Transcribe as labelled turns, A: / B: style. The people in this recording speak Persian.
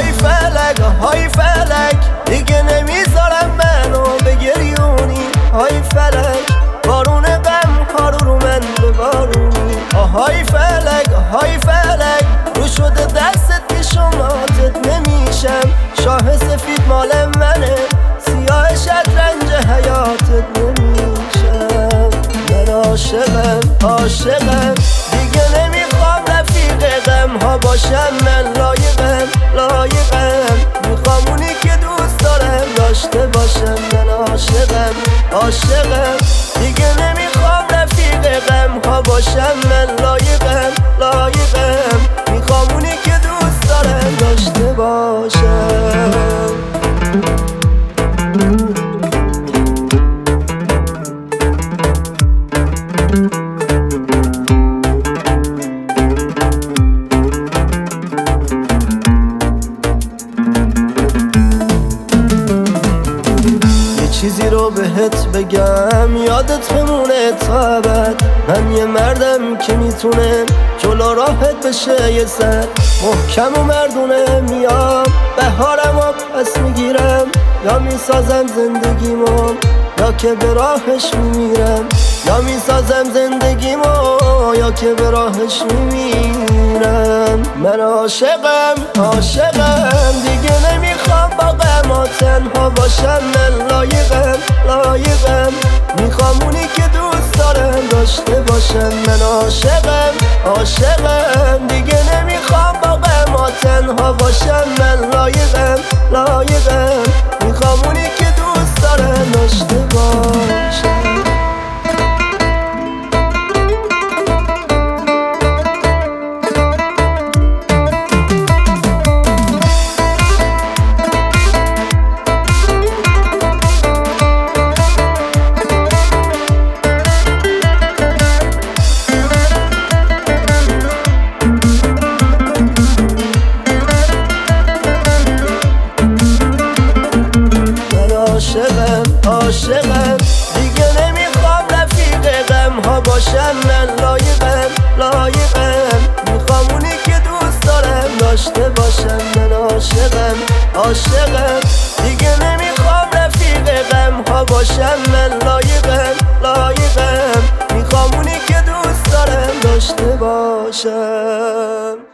A: های فلک های فلک دیگه نمیذارم منو بگریونی. های فلک بارون غم ها رو من ببارونی. های فلک های فلک رو شده دستت که شماتت نمیشم. شاه سفید مال منه سیاه شطرنج حیاتت نمیشم. من عاشقم عاشقم دیگه نمیخوام رفیق غم ها باشم. من لایقم لایقم میخوام اونی که دوست دارم داشته باشم. من عاشقم عاشقم دیگه نمیخوام رفیق غم ها باشم. من لایقم لایقم میخوام اونی که دوست دارم داشته باشم. چیزی رو بهت بگم یادت بمونه تا ابد. من یه مردم که میتونه جلو راحت بشه یه سر محکم و مردونه. میام بهارم و پس میگیرم یا میسازم زندگیمو یا که به راهش میمیرم. یا میسازم زندگیمو یا که به راهش میمیرم. من عاشقم عاشقم دیگه نمیخوام با غم تنها باشم. من لایقم لایقم میخوام اونی که دوست دارم داشته باشم. من عاشقم عاشقم دیگه نمیخوام با غم تنها باشم. من لایقم لایقم میخوام اونی که دوست دارم داشته باشم. عاشقم عاشقم دیگه نمیخوام رفیق غم ها باشم. من لایقم لایقم میخوام اونی که دوست دارم داشته باشم. من عاشقم عاشقم دیگه نمیخوام رفیق غم ها باشم. من لایقم لایقم میخوام اونی که دوست دارم داشته باشم.